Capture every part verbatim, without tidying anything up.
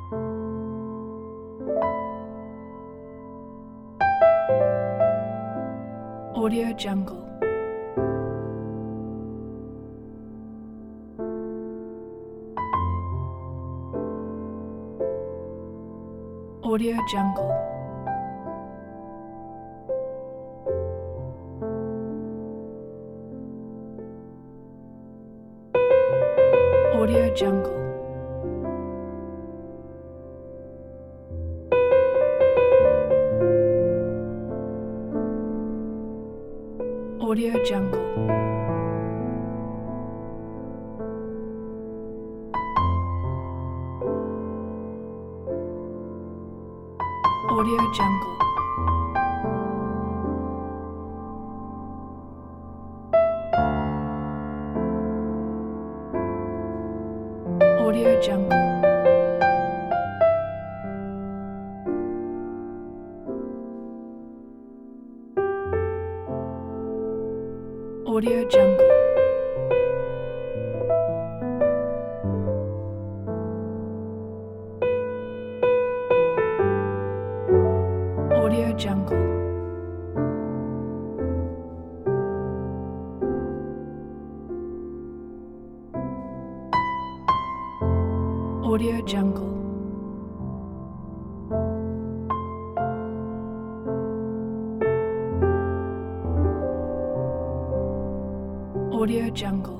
Audio Jungle. Audio Jungle. Audio Jungle. Audio Jungle. Audio Jungle. Audio Jungle. Audio Jungle. Audio Jungle. Audio Jungle. Audio Jungle.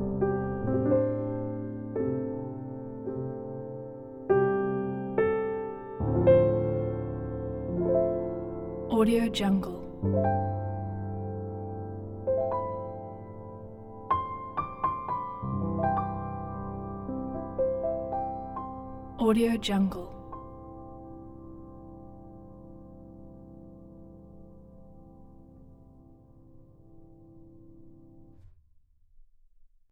Audio Jungle. Audio Jungle.